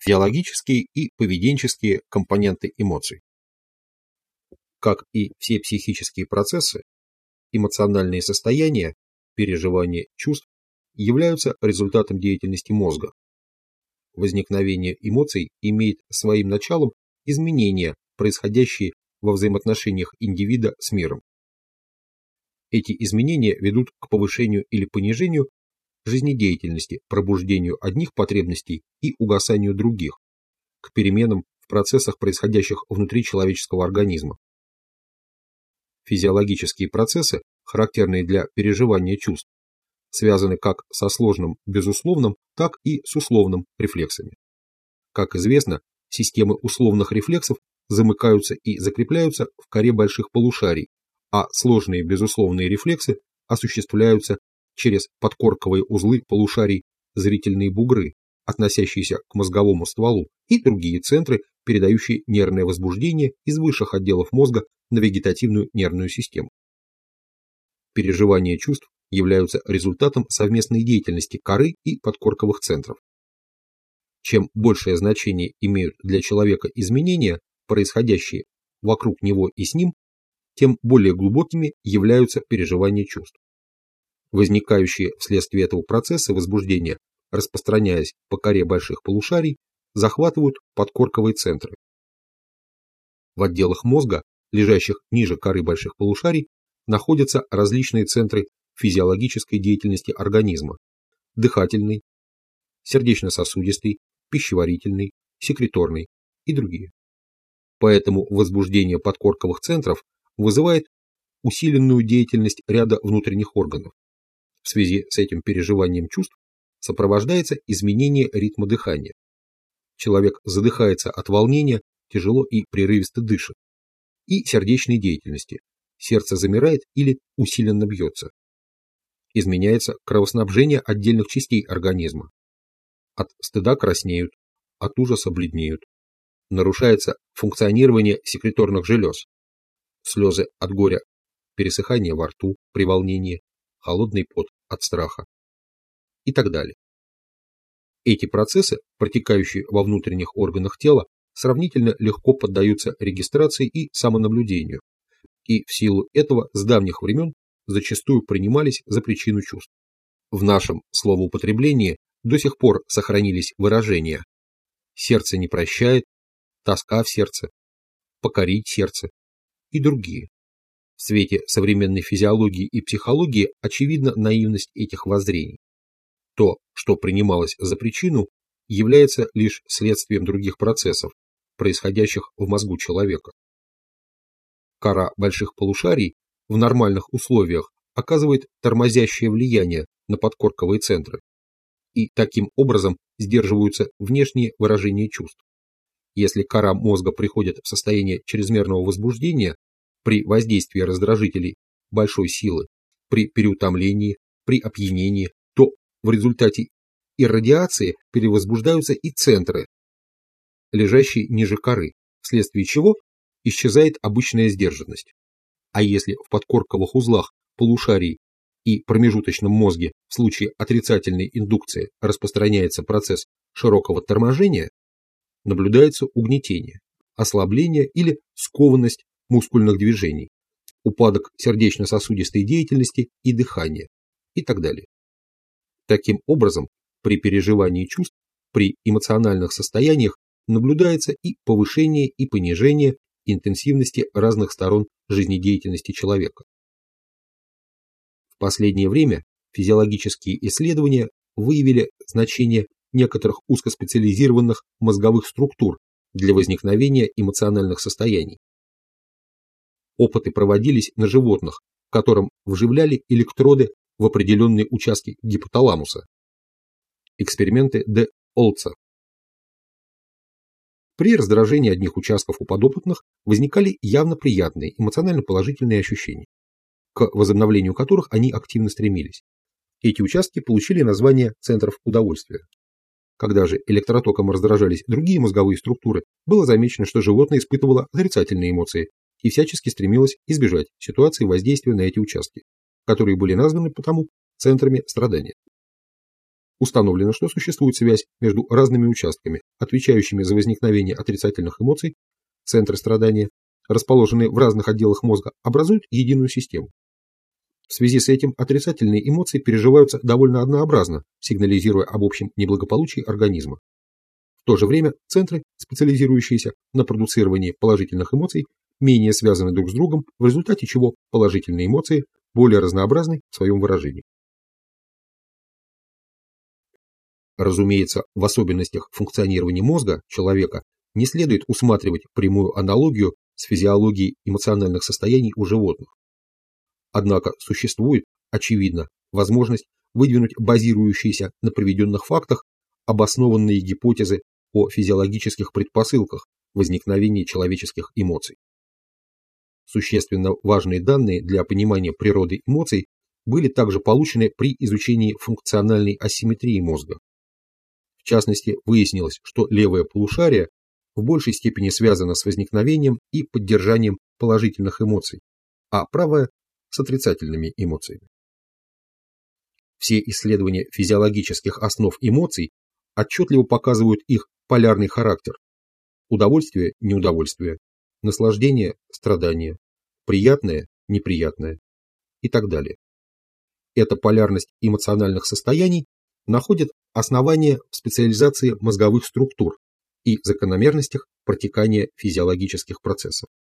физиологические и поведенческие компоненты эмоций. Как и все психические процессы, эмоциональные состояния, переживания чувств являются результатом деятельности мозга. Возникновение эмоций имеет своим началом изменения, происходящие во взаимоотношениях индивида с миром. Эти изменения ведут к повышению или понижению жизнедеятельности, пробуждению одних потребностей и угасанию других, к переменам в процессах, происходящих внутри человеческого организма. Физиологические процессы, характерные для переживания чувств, связаны как со сложным безусловным, так и с условным рефлексами. Как известно, системы условных рефлексов замыкаются и закрепляются в коре больших полушарий, а сложные безусловные рефлексы осуществляются через подкорковые узлы полушарий, зрительные бугры, относящиеся к мозговому стволу, и другие центры, передающие нервное возбуждение из высших отделов мозга на вегетативную нервную систему. Переживания чувств являются результатом совместной деятельности коры и подкорковых центров. Чем большее значение имеют для человека изменения, происходящие вокруг него и с ним, тем более глубокими являются переживания чувств. Возникающие вследствие этого процесса возбуждения, распространяясь по коре больших полушарий, захватывают подкорковые центры. В отделах мозга, лежащих ниже коры больших полушарий, находятся различные центры физиологической деятельности организма: дыхательный, сердечно-сосудистый, пищеварительный, секреторный и другие. Поэтому возбуждение подкорковых центров вызывает усиленную деятельность ряда внутренних органов. В связи с этим переживанием чувств сопровождается изменение ритма дыхания. Человек задыхается от волнения, тяжело и прерывисто дышит. И сердечной деятельности. Сердце замирает или усиленно бьется. Изменяется кровоснабжение отдельных частей организма. От стыда краснеют, от ужаса бледнеют. Нарушается функционирование секреторных желез. Слезы от горя, пересыхание во рту при волнении, холодный пот от страха и так далее. Эти процессы, протекающие во внутренних органах тела, сравнительно легко поддаются регистрации и самонаблюдению, и в силу этого с давних времен зачастую принимались за причину чувств. В нашем словоупотреблении до сих пор сохранились выражения «сердце не прощает», «тоска в сердце», «покорить сердце» и другие. В свете современной физиологии и психологии очевидна наивность этих воззрений. То, что принималось за причину, является лишь следствием других процессов, происходящих в мозгу человека. Кора больших полушарий в нормальных условиях оказывает тормозящее влияние на подкорковые центры, и таким образом сдерживаются внешние выражения чувств. Если кора мозга приходит в состояние чрезмерного возбуждения при воздействии раздражителей большой силы, при переутомлении, при опьянении, то в результате иррадиации перевозбуждаются и центры, лежащие ниже коры, вследствие чего исчезает обычная сдержанность. А если в подкорковых узлах полушарий и промежуточном мозге в случае отрицательной индукции распространяется процесс широкого торможения, наблюдается угнетение, ослабление или скованность мускульных движений, упадок сердечно-сосудистой деятельности и дыхания и так далее. Таким образом, при переживании чувств, при эмоциональных состояниях наблюдается и повышение, и понижение интенсивности разных сторон жизнедеятельности человека. В последнее время физиологические исследования выявили значение некоторых узкоспециализированных мозговых структур для возникновения эмоциональных состояний. Опыты проводились на животных, которым вживляли электроды в определенные участки гипоталамуса. Эксперименты Д. Олца. При раздражении одних участков у подопытных возникали явно приятные, эмоционально положительные ощущения, к возобновлению которых они активно стремились. Эти участки получили название центров удовольствия. Когда же электротоком раздражались другие мозговые структуры, было замечено, что животное испытывало отрицательные эмоции и всячески стремилось избежать ситуации воздействия на эти участки, которые были названы потому центрами страдания. Установлено, что существует связь между разными участками, отвечающими за возникновение отрицательных эмоций, центры страдания, расположенные в разных отделах мозга, образуют единую систему. В связи с этим отрицательные эмоции переживаются довольно однообразно, сигнализируя об общем неблагополучии организма. В то же время центры, специализирующиеся на продуцировании положительных эмоций, менее связаны друг с другом, в результате чего положительные эмоции более разнообразны в своем выражении. Разумеется, в особенностях функционирования мозга человека не следует усматривать прямую аналогию с физиологией эмоциональных состояний у животных. Однако существует, очевидно, возможность выдвинуть базирующиеся на приведенных фактах обоснованные гипотезы о физиологических предпосылках возникновения человеческих эмоций. Существенно важные данные для понимания природы эмоций были также получены при изучении функциональной асимметрии мозга. В частности, выяснилось, что левое полушарие в большей степени связано с возникновением и поддержанием положительных эмоций, а правое – с отрицательными эмоциями. Все исследования физиологических основ эмоций отчетливо показывают их полярный характер – удовольствие – неудовольствие, наслаждение – страдание, приятное – неприятное и так далее. Эта полярность эмоциональных состояний находит основание в специализации мозговых структур и закономерностях протекания физиологических процессов.